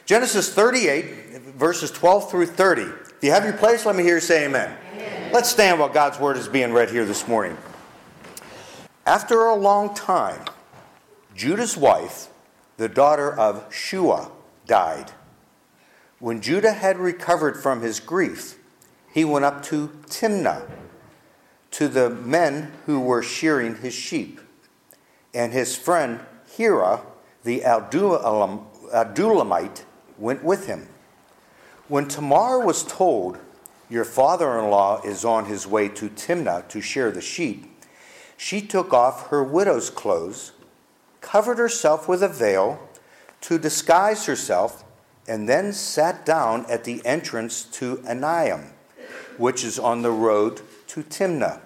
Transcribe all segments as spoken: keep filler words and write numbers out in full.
Genesis thirty-eight, verses twelve through thirty. If you have your place, let me hear you say amen. Amen. Let's stand while God's word is being read here this morning. After a long time, Judah's wife, the daughter of Shua, died. When Judah had recovered from his grief, he went up to Timnah, to the men who were shearing his sheep. And his friend Hira, the Adulam, Adulamite, went with him. When Tamar was told, "Your father-in-law is on his way to Timnah to shear the sheep," she took off her widow's clothes, covered herself with a veil to disguise herself, and then sat down at the entrance to Anaim, which is on the road to Timnah.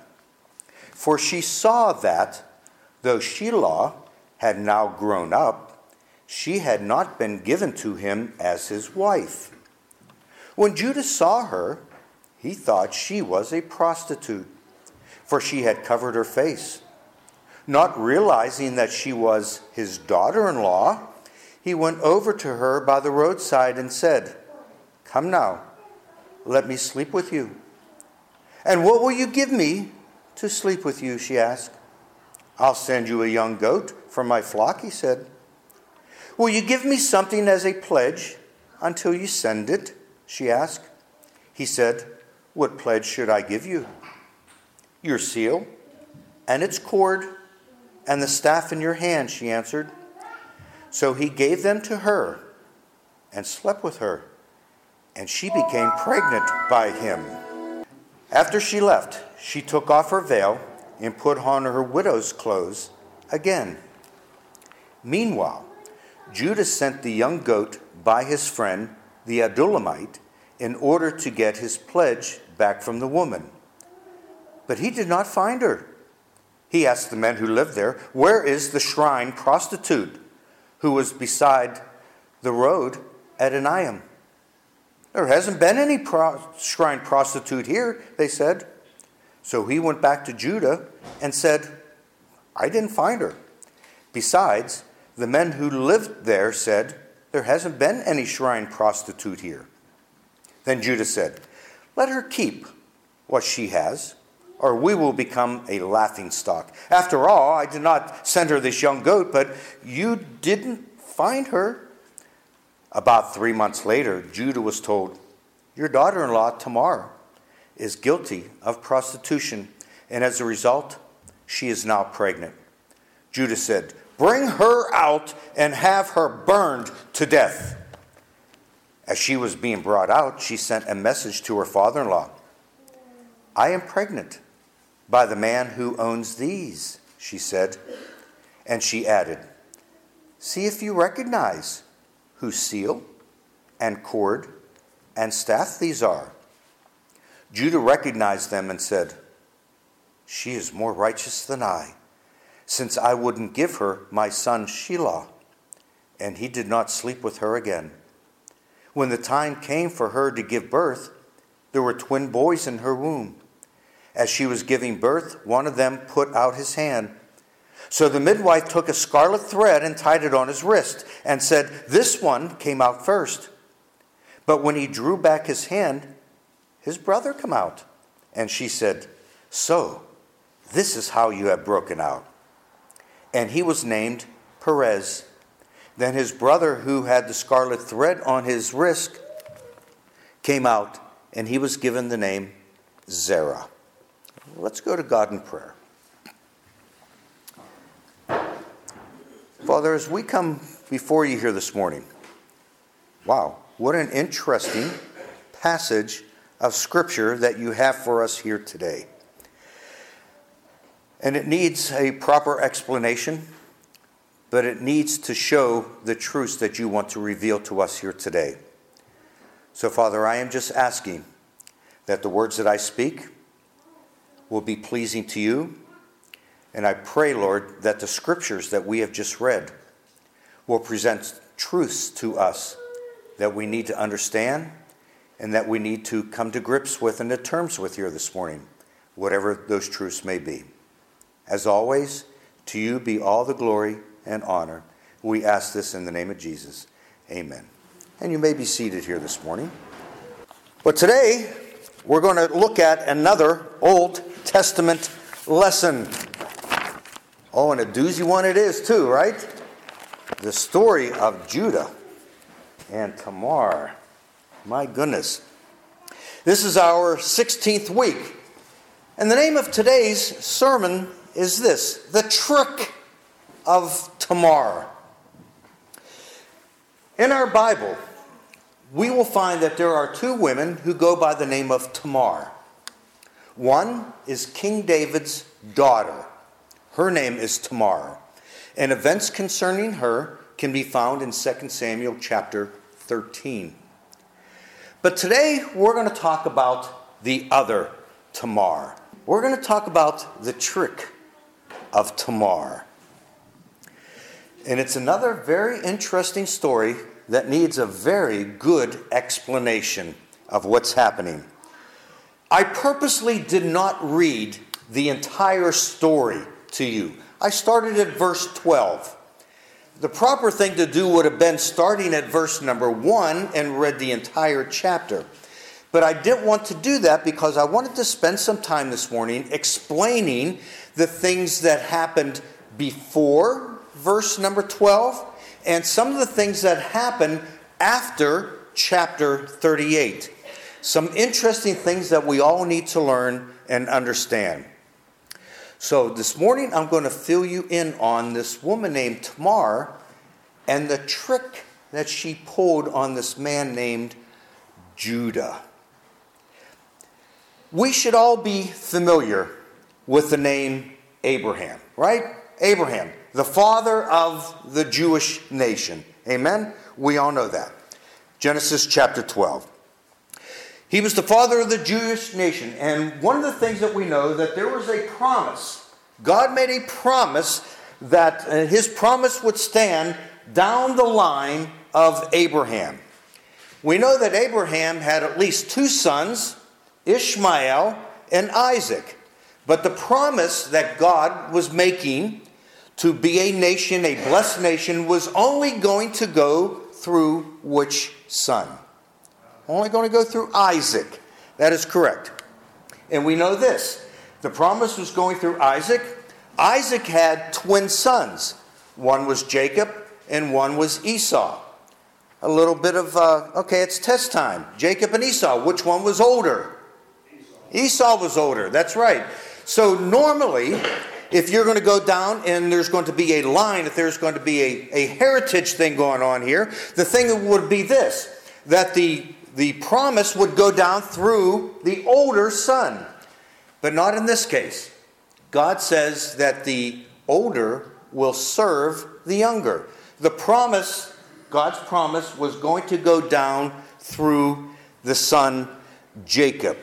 For she saw that, though Shelah had now grown up, she had not been given to him as his wife. When Judah saw her, he thought she was a prostitute, for she had covered her face. Not realizing that she was his daughter-in-law, he went over to her by the roadside and said, "Come now, let me sleep with you." "And what will you give me to sleep with you?" she asked. "I'll send you a young goat from my flock," he said. "Will you give me something as a pledge until you send it?" she asked. He said, "What pledge should I give you?" "Your seal and its cord and the staff in your hand," she answered. So he gave them to her and slept with her, and she became pregnant by him. After she left, she took off her veil and put on her widow's clothes again. Meanwhile, Judah sent the young goat by his friend, the Adulamite, in order to get his pledge back from the woman. But he did not find her. He asked the men who lived there, "Where is the shrine prostitute who was beside the road at Anaim?" "There hasn't been any pro- shrine prostitute here," they said. So he went back to Judah and said, "I didn't find her. Besides, the men who lived there said, 'There hasn't been any shrine prostitute here.'" Then Judah said, "Let her keep what she has, or we will become a laughingstock. After all, I did not send her this young goat, but you didn't find her." About three months later, Judah was told, "Your daughter-in-law, Tamar, is guilty of prostitution, and as a result, she is now pregnant." Judah said, "Bring her out and have her burned to death." As she was being brought out, she sent a message to her father-in-law. "I am pregnant by the man who owns these," she said. And she added, "See if you recognize whose seal and cord and staff these are." Judah recognized them and said, "She is more righteous than I, since I wouldn't give her my son Shelah." And he did not sleep with her again. When the time came for her to give birth, there were twin boys in her womb. As she was giving birth, one of them put out his hand. So the midwife took a scarlet thread and tied it on his wrist and said, "This one came out first." But when he drew back his hand, his brother came out. And she said, "So, this is how you have broken out." And he was named Perez. Then his brother, who had the scarlet thread on his wrist, came out, and he was given the name Zerah. Let's go to God in prayer. Father, as we come before you here this morning, wow, what an interesting passage of Scripture that you have for us here today. And it needs a proper explanation, but it needs to show the truths that you want to reveal to us here today. So, Father, I am just asking that the words that I speak will be pleasing to you. And I pray, Lord, that the Scriptures that we have just read will present truths to us that we need to understand and that we need to come to grips with and to terms with here this morning, whatever those truths may be. As always, to you be all the glory and honor. We ask this in the name of Jesus. Amen. And you may be seated here this morning. But today, we're going to look at another Old Testament lesson. Oh, and a doozy one it is too, right? The story of Judah and Tamar. My goodness. This is our sixteenth week. And the name of today's sermon is this: The Trick of Tamar. In our Bible, we will find that there are two women who go by the name of Tamar. One is King David's daughter. Her name is Tamar. And events concerning her can be found in Second Samuel chapter thirteen. But today we're going to talk about the other Tamar. We're going to talk about the trick of Tamar. And it's another very interesting story that needs a very good explanation of what's happening. I purposely did not read the entire story to you. I started at verse twelve. The proper thing to do would have been starting at verse number one and read the entire chapter. But I didn't want to do that because I wanted to spend some time this morning explaining the things that happened before verse number twelve, and some of the things that happen after chapter thirty-eight. Some interesting things that we all need to learn and understand. So this morning I'm going to fill you in on this woman named Tamar and the trick that she pulled on this man named Judah. We should all be familiar with the name Abraham, right? Abraham, the father of the Jewish nation. Amen? We all know that. Genesis chapter twelve. He was the father of the Jewish nation. And one of the things that we know, that there was a promise. God made a promise that uh, his promise would stand down the line of Abraham. We know that Abraham had at least two sons, Ishmael and Isaac. But the promise that God was making to be a nation, a blessed nation, was only going to go through which son? Only going to go through Isaac. That is correct. And we know this. The promise was going through Isaac. Isaac had twin sons. One was Jacob and one was Esau. A little bit of, uh, okay, it's test time. Jacob and Esau. Which one was older? Esau, Esau was older. That's right. So normally, if you're going to go down and there's going to be a line, if there's going to be a, a heritage thing going on here, the thing would be this, that the, the promise would go down through the older son. But not in this case. God says that the older will serve the younger. The promise, God's promise, was going to go down through the son Jacob.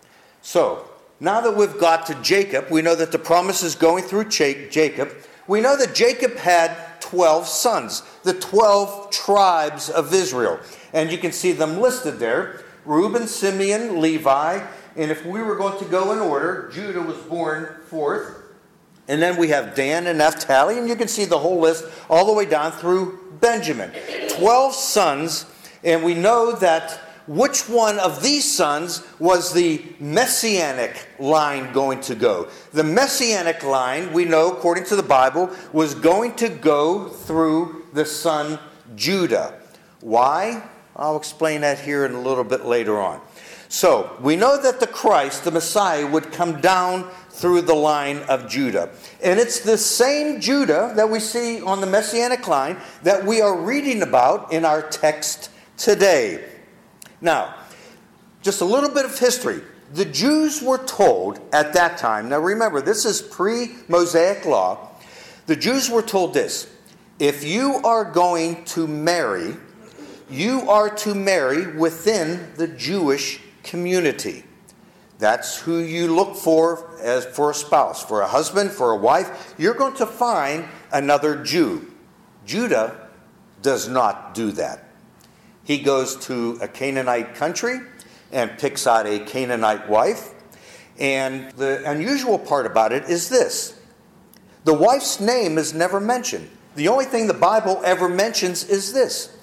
So, now that we've got to Jacob, we know that the promise is going through Jacob. We know that Jacob had twelve sons, the twelve tribes of Israel. And you can see them listed there. Reuben, Simeon, Levi. And if we were going to go in order, Judah was born fourth. And then we have Dan and Naphtali. And you can see the whole list all the way down through Benjamin. Twelve sons. And we know that which one of these sons was the messianic line going to go? The messianic line, we know, according to the Bible, was going to go through the son Judah. Why? I'll explain that here in a little bit later on. So, we know that the Christ, the Messiah, would come down through the line of Judah. And it's the same Judah that we see on the messianic line that we are reading about in our text today. Now, just a little bit of history. The Jews were told at that time, now remember, this is pre-Mosaic law. The Jews were told this: if you are going to marry, you are to marry within the Jewish community. That's who you look for as for a spouse, for a husband, for a wife. You're going to find another Jew. Judah does not do that. He goes to a Canaanite country and picks out a Canaanite wife. And the unusual part about it is this: the wife's name is never mentioned. The only thing the Bible ever mentions is this: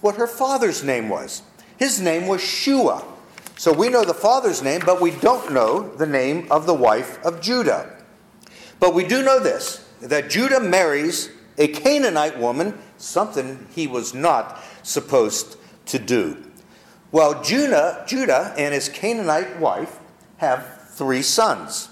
what her father's name was. His name was Shua. So we know the father's name, but we don't know the name of the wife of Judah. But we do know this, that Judah marries a Canaanite woman, something he was not supposed to do. Well, Judah, Judah and his Canaanite wife have three sons: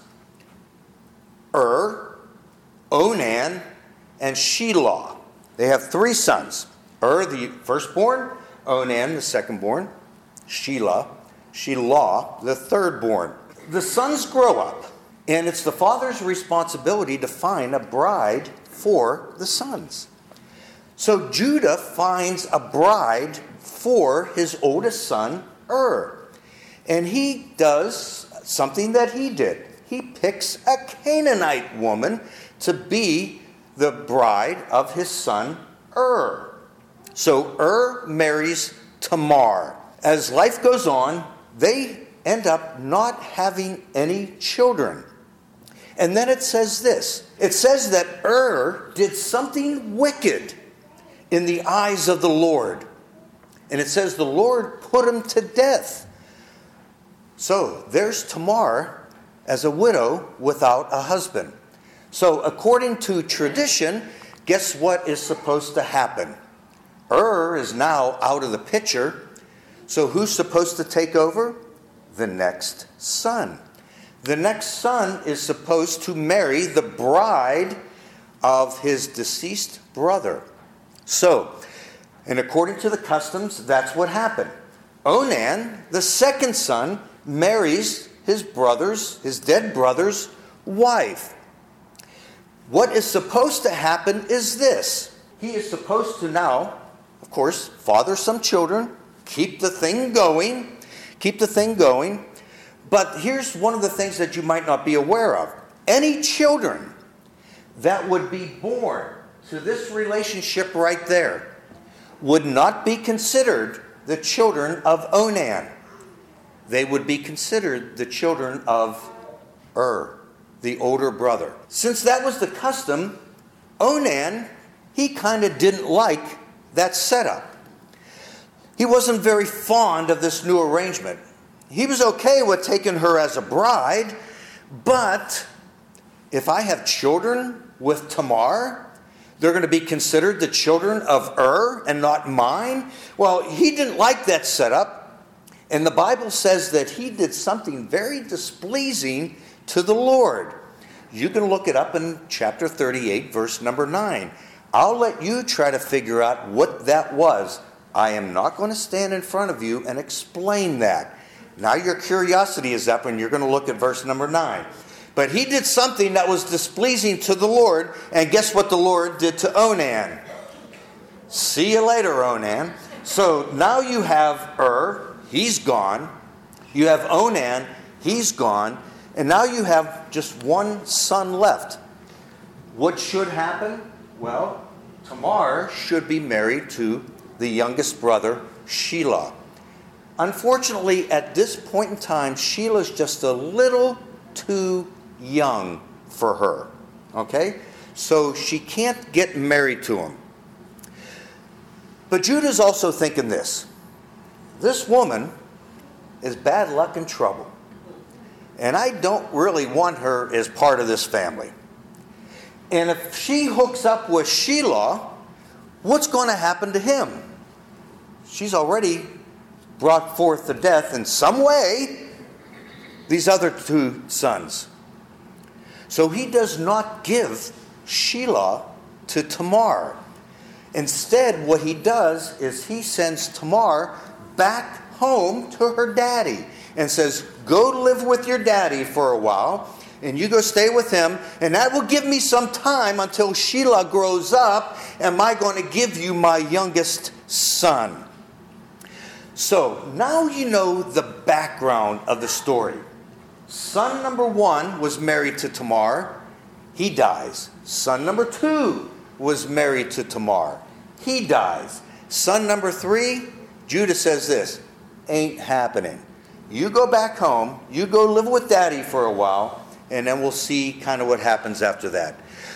Ur, Onan, and Shelah. They have three sons: Ur, the firstborn; Onan, the secondborn; Shelah, Shelah, the thirdborn. The sons grow up, and it's the father's responsibility to find a bride for the sons. So Judah finds a bride for his oldest son, Ur. And he does something that he did. He picks a Canaanite woman to be the bride of his son, Ur. So Ur marries Tamar. As life goes on, they end up not having any children. And then it says this. It says that Ur did something wicked in the eyes of the Lord. And it says the Lord put him to death. So there's Tamar as a widow without a husband. So according to tradition, guess what is supposed to happen? Ur is now out of the picture. So who's supposed to take over? The next son. The next son is supposed to marry the bride of his deceased brother. So, and according to the customs, that's what happened. Onan, the second son, marries his brother's, his dead brother's wife. What is supposed to happen is this. He is supposed to now, of course, father some children, keep the thing going, keep the thing going. But here's one of the things that you might not be aware of. Any children that would be born to this relationship right there would not be considered the children of Onan. They would be considered the children of Ur, the older brother. Since that was the custom, Onan, he kind of didn't like that setup. He wasn't very fond of this new arrangement. He was okay with taking her as a bride, but if I have children with Tamar, they're going to be considered the children of Ur and not mine. Well, he didn't like that setup, and the Bible says that he did something very displeasing to the Lord. You can look it up in chapter thirty-eight, verse number nine. I'll let you try to figure out what that was. I am not going to stand in front of you and explain that. Now your curiosity is up and you're going to look at verse number nine. But he did something that was displeasing to the Lord, and guess what the Lord did to Onan? See you later, Onan. So now you have Ur, he's gone. You have Onan, he's gone. And now you have just one son left. What should happen? Well, Tamar should be married to the youngest brother, Shelah. Unfortunately, at this point in time, Shelah's just a little too young for her. Okay? So she can't get married to him. But Judah's also thinking this. This woman is bad luck and trouble. And I don't really want her as part of this family. And if she hooks up with Shelah, what's going to happen to him? She's already brought forth to death in some way these other two sons. So he does not give Shelah to Tamar. Instead, what he does is he sends Tamar back home to her daddy and says, go live with your daddy for a while, and you go stay with him, and that will give me some time until Shelah grows up, and I'm going to give you my youngest son. So now you know the background of the story. Son number one was married to Tamar. He dies. Son number two was married to Tamar. He dies. Son number three, Judah says this, ain't happening. You go back home, you go live with daddy for a while, and then we'll see kind of what happens after that.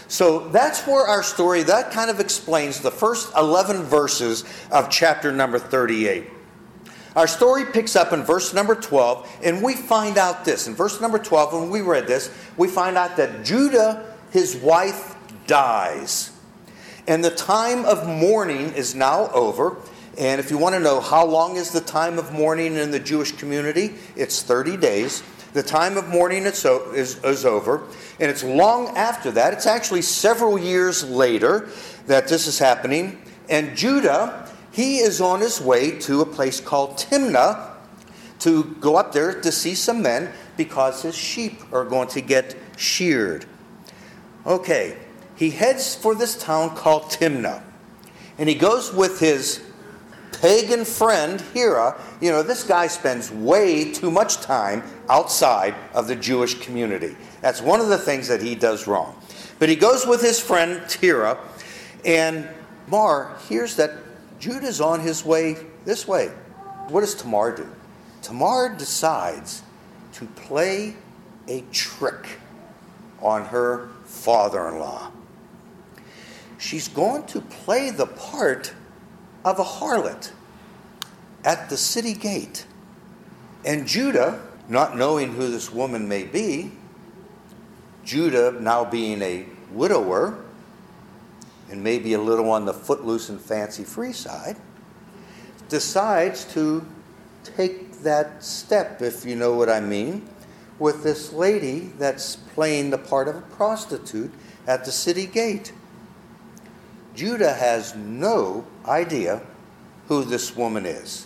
So that's where our story, that kind of explains the first eleven verses of chapter number thirty-eight. Our story picks up in verse number twelve, and we find out this. In verse number twelve, when we read this, we find out that Judah, his wife, dies. And the time of mourning is now over. And if you want to know how long is the time of mourning in the Jewish community, it's thirty days. The time of mourning is, is, is over. And it's long after that. It's actually several years later that this is happening. And Judah, he is on his way to a place called Timnah to go up there to see some men because his sheep are going to get sheared. Okay, he heads for this town called Timnah. And he goes with his pagan friend Hira. You know, this guy spends way too much time outside of the Jewish community. That's one of the things that he does wrong. But he goes with his friend Hira, and Tamar hears that Judah's on his way this way. What does Tamar do? Tamar decides to play a trick on her father-in-law. She's going to play the part of a harlot at the city gate. And Judah, not knowing who this woman may be, Judah now being a widower, and maybe a little on the footloose and fancy-free side, decides to take that step, if you know what I mean, with this lady that's playing the part of a prostitute at the city gate. Judah has no idea who this woman is.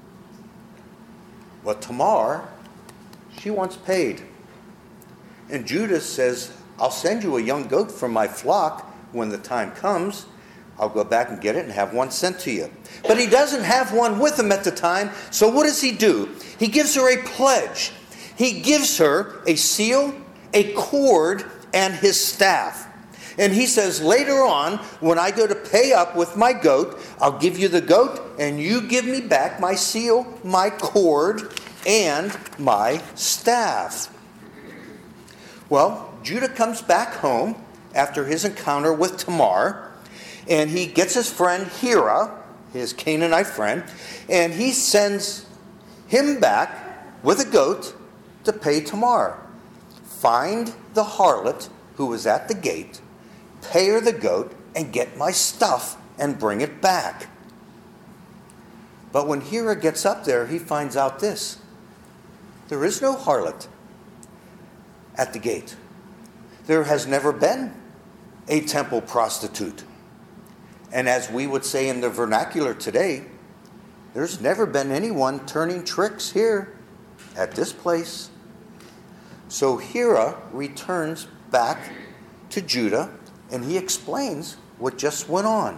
But Tamar, she wants paid. And Judah says, I'll send you a young goat from my flock when the time comes. I'll go back and get it and have one sent to you. But he doesn't have one with him at the time, so what does he do? He gives her a pledge. He gives her a seal, a cord, and his staff. And he says, later on, when I go to pay up with my goat, I'll give you the goat, and you give me back my seal, my cord, and my staff. Well, Judah comes back home after his encounter with Tamar, and he gets his friend Hira, his Canaanite friend, and he sends him back with a goat to pay Tamar. Find the harlot who was at the gate, pay her the goat, and get my stuff and bring it back. But when Hira gets up there, he finds out this. There is no harlot at the gate. There has never been a temple prostitute. And as we would say in the vernacular today, there's never been anyone turning tricks here at this place. So Hira returns back to Judah, and he explains what just went on.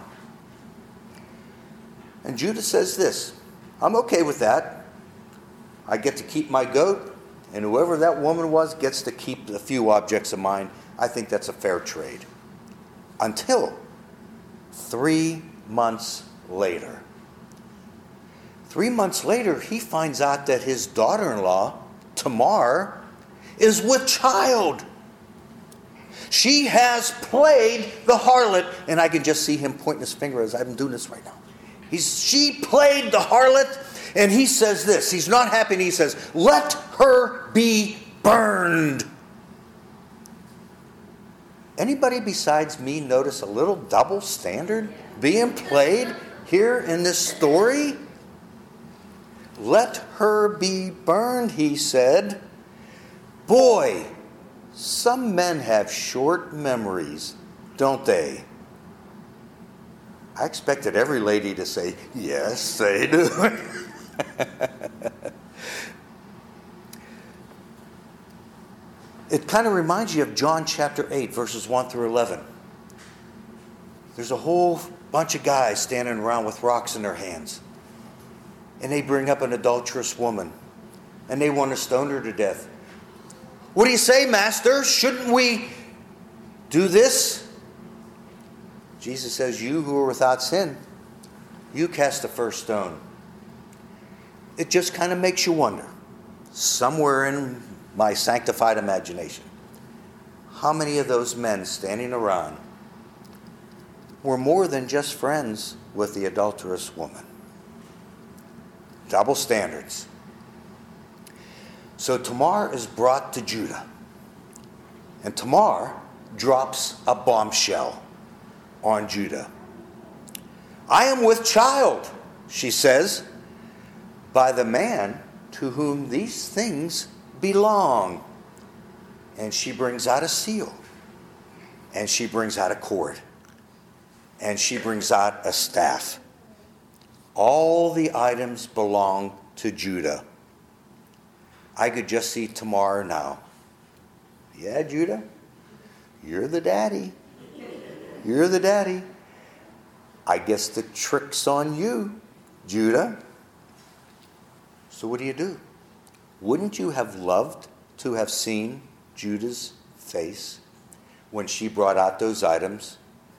And Judah says this, I'm okay with that. I get to keep my goat, and whoever that woman was gets to keep a few objects of mine. I think that's a fair trade. Until three months later. Three months later, he finds out that his daughter-in-law, Tamar, is with child. She has played the harlot, and I can just see him pointing his finger as I'm doing this right now. He's, she played the harlot, and he says this. He's not happy, and he says, let her be burned. Anybody besides me notice a little double standard being played here in this story? Let her be burned, he said. Boy, some men have short memories, don't they? I expected every lady to say, yes, they do. It kind of reminds you of John chapter eight, verses one through eleven. There's a whole bunch of guys standing around with rocks in their hands. And they bring up an adulterous woman. And they want to stone her to death. What do you say, Master? Shouldn't we do this? Jesus says, you who are without sin, you cast the first stone. It just kind of makes you wonder, somewhere in my sanctified imagination, how many of those men standing around were more than just friends with the adulterous woman? Double standards. So Tamar is brought to Judah. And Tamar drops a bombshell on Judah. I am with child, she says, by the man to whom these things belong. And she brings out a seal. And she brings out a cord. And she brings out a staff. All the items belong to Judah. I could just see Tamar now. Yeah, Judah, you're the daddy. You're the daddy. I guess the trick's on you, Judah. So what do you do? Wouldn't you have loved to have seen Judah's face when she brought out those items?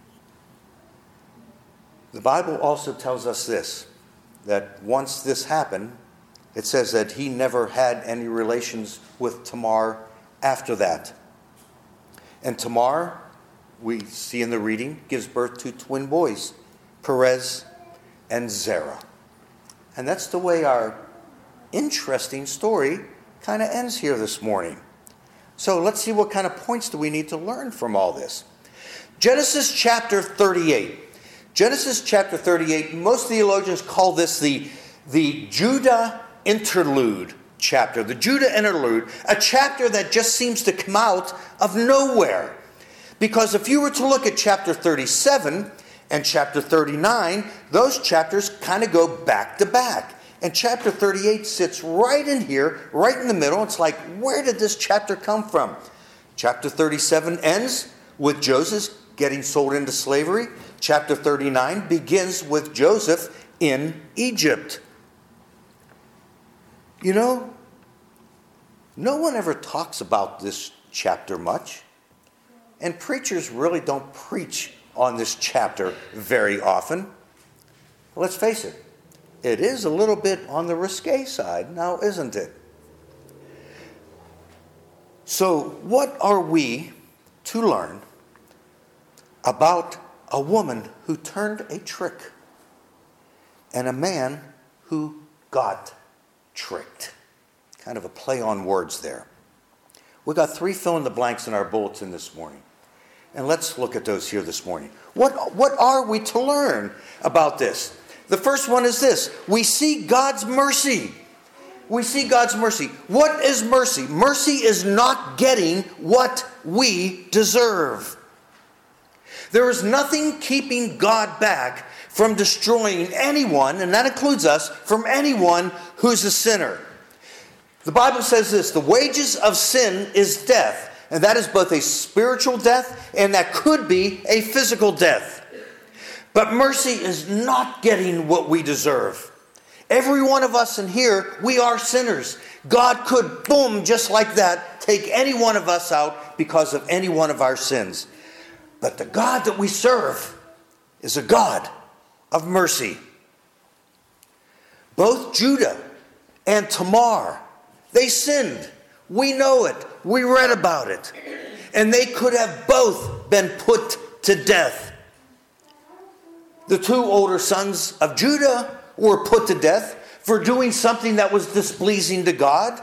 The Bible also tells us this, that once this happened, it says that he never had any relations with Tamar after that. And Tamar, we see in the reading, gives birth to twin boys, Perez and Zerah. And that's the way our interesting story kind of ends here this morning. So let's see what kind of points do we need to learn from all this. Genesis chapter thirty-eight. Genesis chapter thirty-eight, most theologians call this the, the Judah interlude chapter. The Judah interlude, a chapter that just seems to come out of nowhere. Because if you were to look at chapter thirty-seven and chapter thirty-nine, those chapters kind of go back to back. And chapter thirty-eight sits right in here, right in the middle. It's like, where did this chapter come from? Chapter thirty-seven ends with Joseph getting sold into slavery. Chapter thirty-nine begins with Joseph in Egypt. You know, no one ever talks about this chapter much. And preachers really don't preach on this chapter very often. Let's face it, it is a little bit on the risque side now, isn't it? So, what are we to learn about a woman who turned a trick and a man who got tricked? Kind of a play on words there. We got three fill in the blanks in our bulletin this morning. And let's look at those here this morning. What, what are we to learn about this? The first one is this. We see God's mercy. We see God's mercy. What is mercy? Mercy is not getting what we deserve. There is nothing keeping God back from destroying anyone, and that includes us, from anyone who's a sinner. The Bible says this, the wages of sin is death. And that is both a spiritual death and that could be a physical death. But mercy is not getting what we deserve. Every one of us in here, we are sinners. God could, boom, just like that, take any one of us out because of any one of our sins. But the God that we serve is a God of mercy. Both Judah and Tamar, they sinned. We know it. We read about it. And they could have both been put to death. The two older sons of Judah were put to death for doing something that was displeasing to God.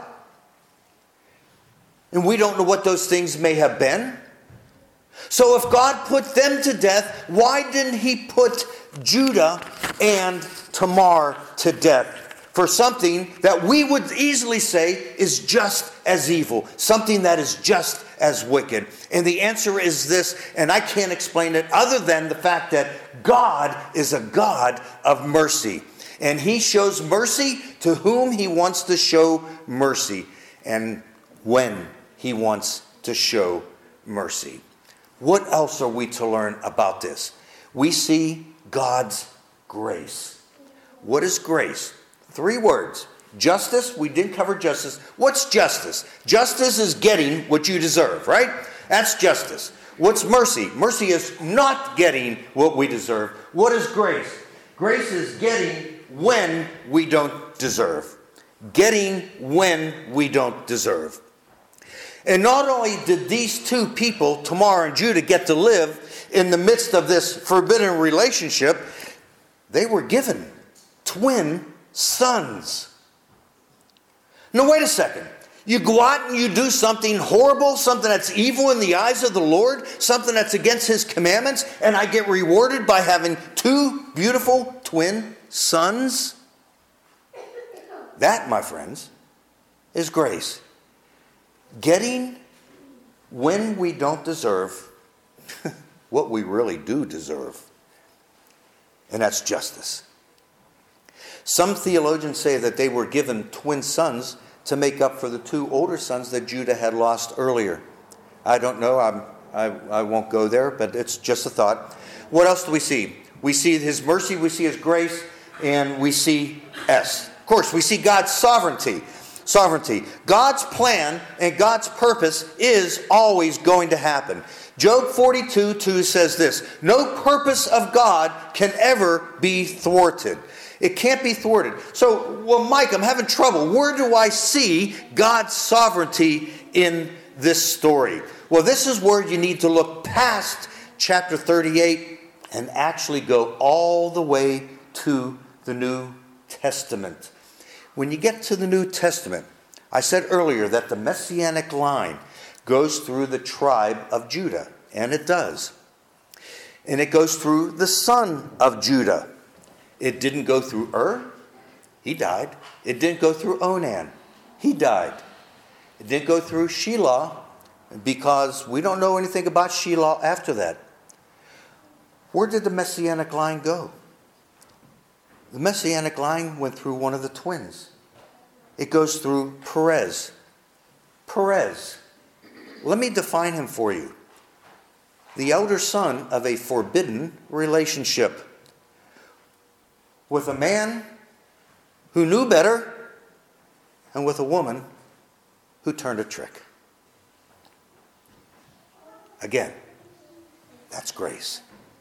And we don't know what those things may have been. So if God put them to death, why didn't he put Judah and Tamar to death? For something that we would easily say is just as evil. Something that is just as wicked. And the answer is this, and I can't explain it other than the fact that God is a God of mercy. And he shows mercy to whom he wants to show mercy. And when he wants to show mercy. What else are we to learn about this? We see God's grace. What is grace? Three words. Justice, we didn't cover justice. What's justice? Justice is getting what you deserve, right? That's justice. What's mercy? Mercy is not getting what we deserve. What is grace? Grace is getting when we don't deserve. Getting when we don't deserve. And not only did these two people, Tamar and Judah, get to live in the midst of this forbidden relationship, they were given twin sons. Now wait a second. You go out and you do something horrible, something that's evil in the eyes of the Lord, something that's against His commandments, and I get rewarded by having two beautiful twin sons? That, my friends, is grace. Getting, when we don't deserve, what we really do deserve. And that's justice. Some theologians say that they were given twin sons to make up for the two older sons that Judah had lost earlier. I don't know. I'm, I, I won't go there, but it's just a thought. What else do we see? We see His mercy, we see His grace, and we see S. Of course, we see God's sovereignty. Sovereignty. God's plan and God's purpose is always going to happen. Job forty-two two says this: no purpose of God can ever be thwarted. It can't be thwarted. So, well, Mike, I'm having trouble. Where do I see God's sovereignty in this story? Well, this is where you need to look past chapter thirty-eight and actually go all the way to the New Testament. When you get to the New Testament, I said earlier that the Messianic line goes through the tribe of Judah, and it does. And it goes through the son of Judah. It didn't go through Ur. He died. It didn't go through Onan. He died. It didn't go through Shelah, because we don't know anything about Shelah after that. Where did the Messianic line go? The Messianic line went through one of the twins. It goes through Perez. Perez. Let me define him for you. The elder son of a forbidden relationship with a man who knew better and with a woman who turned a trick. Again, that's grace.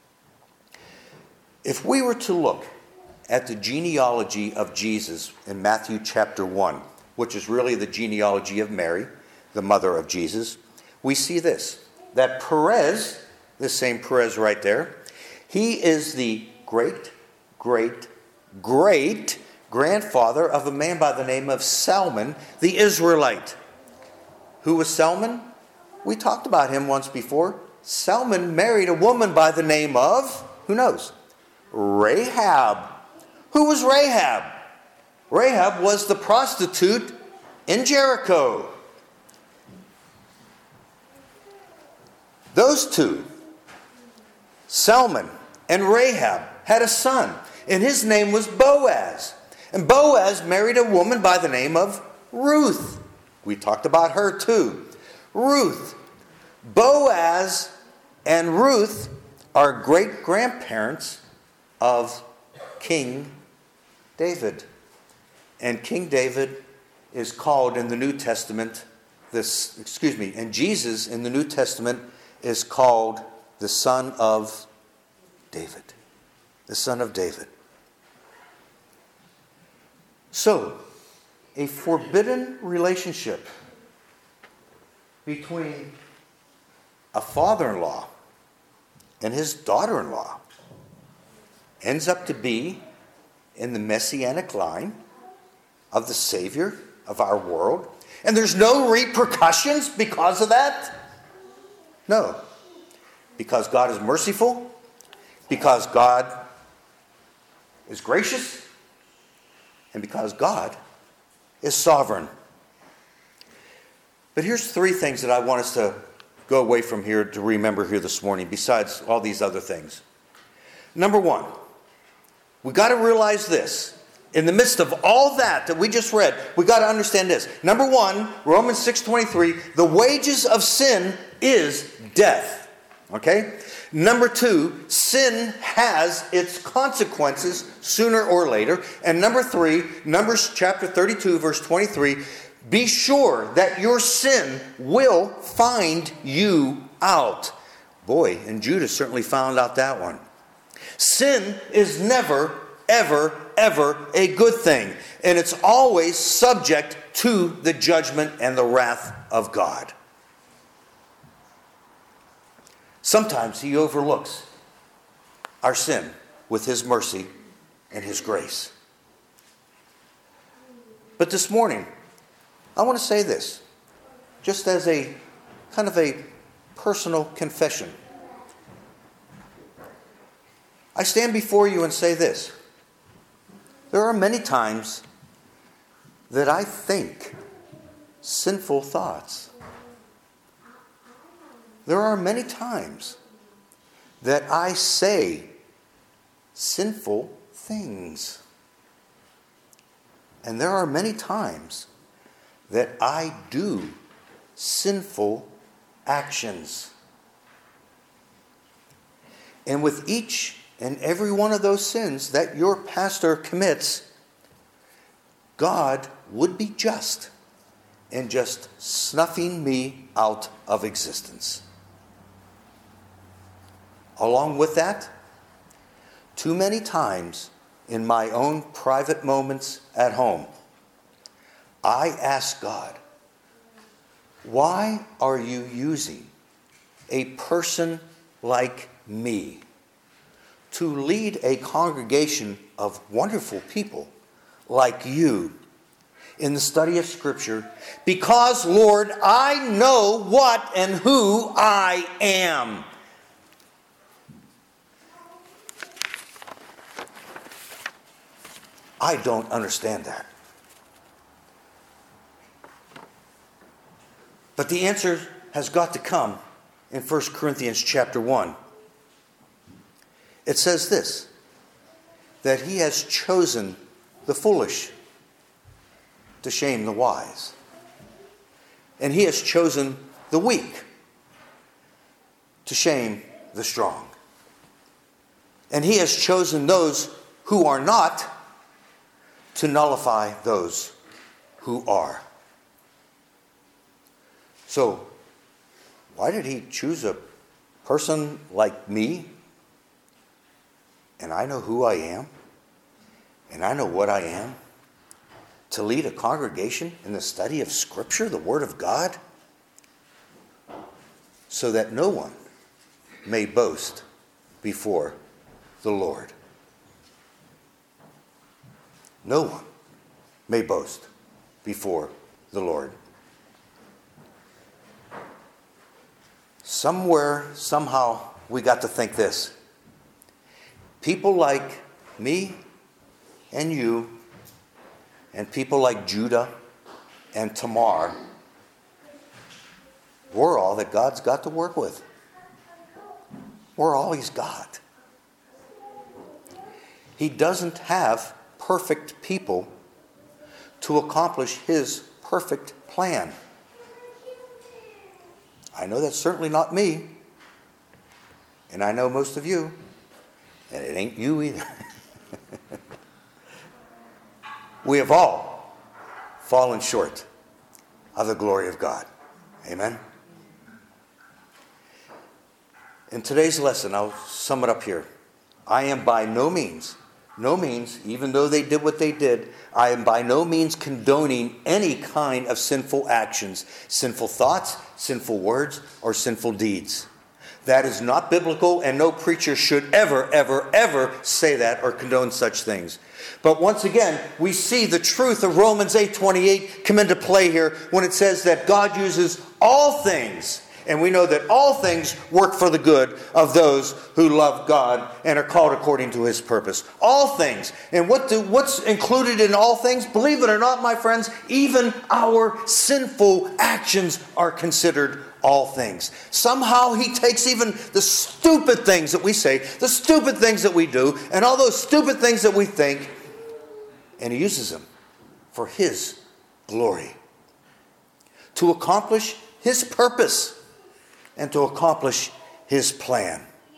If we were to look at the genealogy of Jesus in Matthew chapter one, which is really the genealogy of Mary, the mother of Jesus, we see this, that Perez, the same Perez right there, he is the great, great, great grandfather of a man by the name of Salmon, the Israelite. Who was Salmon? We talked about him once before. Salmon married a woman by the name of, who knows? Rahab. Who was Rahab? Rahab was the prostitute in Jericho. Those two, Salmon and Rahab, had a son, and his name was Boaz. And Boaz married a woman by the name of Ruth. We talked about her too. Ruth. Boaz and Ruth are great-grandparents of King David. And King David is called in the New Testament, this, excuse me, and Jesus in the New Testament is called the son of David. The son of David. So, a forbidden relationship between a father-in-law and his daughter-in-law ends up to be in the Messianic line of the Savior of our world. And there's no repercussions because of that? No. Because God is merciful, because God is gracious, and because God is sovereign. But here's three things that I want us to go away from here to remember here this morning, besides all these other things. Number one, we've got to realize this. In the midst of all that that we just read, we've got to understand this. Number one, Romans six twenty-three, the wages of sin is death. Okay? Number two, sin has its consequences sooner or later. And number three, Numbers chapter thirty-two, verse twenty-three, be sure that your sin will find you out. Boy, and Judah certainly found out that one. Sin is never, ever, ever a good thing. And it's always subject to the judgment and the wrath of God. Sometimes he overlooks our sin with his mercy and his grace. But this morning, I want to say this, just as a kind of a personal confession. I stand before you and say this. There are many times that I think sinful thoughts. There are many times that I say sinful things. And there are many times that I do sinful actions. And with each and every one of those sins that your pastor commits, God would be just in just snuffing me out of existence. Along with that, too many times in my own private moments at home, I ask God, why are you using a person like me to lead a congregation of wonderful people like you in the study of Scripture? Because, Lord, I know what and who I am. I don't understand that. But the answer has got to come in First Corinthians chapter one. It says this, that he has chosen the foolish to shame the wise. And he has chosen the weak to shame the strong. And he has chosen those who are not to nullify those who are. So, why did he choose a person like me? And I know who I am, and I know what I am, to lead a congregation in the study of Scripture, the Word of God, so that no one may boast before the Lord. No one may boast before the Lord. Somewhere, somehow, we got to think this. People like me and you, and people like Judah and Tamar, we're all that God's got to work with. We're all he's got. He doesn't have perfect people to accomplish his perfect plan. I know that's certainly not me. And I know most of you. And it ain't you either. We have all fallen short of the glory of God. Amen? In today's lesson, I'll sum it up here. I am by no means, no means, even though they did what they did, I am by no means condoning any kind of sinful actions, sinful thoughts, sinful words, or sinful deeds. That is not biblical, and no preacher should ever, ever, ever say that or condone such things. But once again, we see the truth of Romans eight twenty-eight come into play here when it says that God uses all things, and we know that all things work for the good of those who love God and are called according to his purpose. All things. And what do, what's included in all things? Believe it or not, my friends, even our sinful actions are considered all things. Somehow he takes even the stupid things that we say, the stupid things that we do, and all those stupid things that we think, and he uses them for his glory. To accomplish his purpose and to accomplish his plan.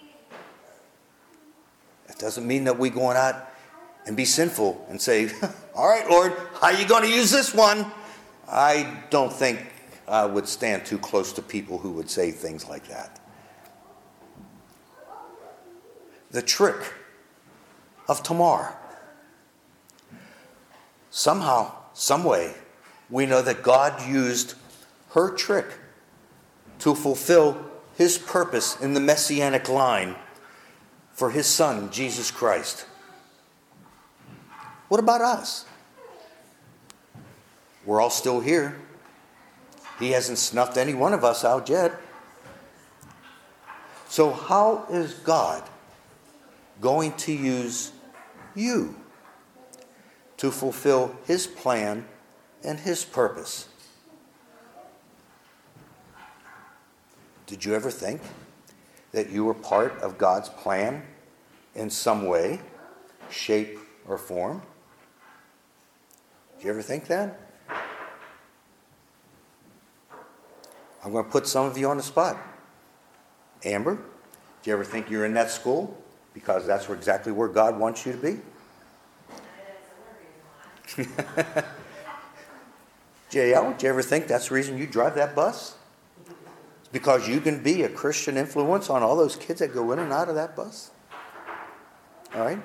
That doesn't mean that we go out and be sinful and say, all right, Lord, how are you going to use this one? I don't think I would stand too close to people who would say things like that. The trick of Tamar. Somehow, some way, we know that God used her trick to fulfill His purpose in the messianic line for His Son, Jesus Christ. What about us? We're all still here. He hasn't snuffed any one of us out yet. So how is God going to use you to fulfill His plan and His purpose? Did you ever think that you were part of God's plan in some way, shape, or form? Did you ever think that? I'm going to put some of you on the spot. Amber, do you ever think you're in that school because that's where, exactly where God wants you to be? J L, do you ever think that's the reason you drive that bus? It's because you can be a Christian influence on all those kids that go in and out of that bus? All right?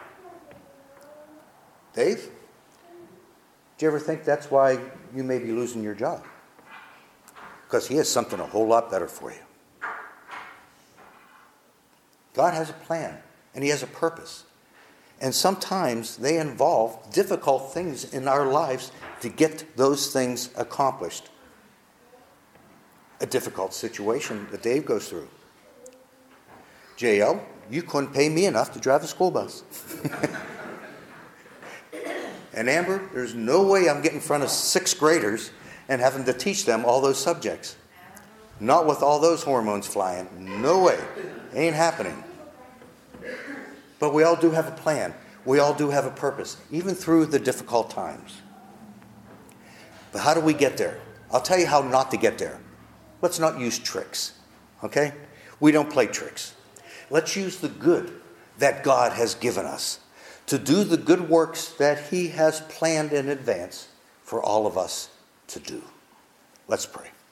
Dave, do you ever think that's why you may be losing your job? Because He has something a whole lot better for you. God has a plan, and He has a purpose. And sometimes they involve difficult things in our lives to get those things accomplished. A difficult situation that Dave goes through. J L, you couldn't pay me enough to drive a school bus. And Amber, there's no way I'm getting in front of sixth graders and having to teach them all those subjects. Not with all those hormones flying. No way. Ain't happening. But we all do have a plan. We all do have a purpose, even through the difficult times. But how do we get there? I'll tell you how not to get there. Let's not use tricks. Okay? We don't play tricks. Let's use the good that God has given us to do the good works that He has planned in advance for all of us to do. Let's pray.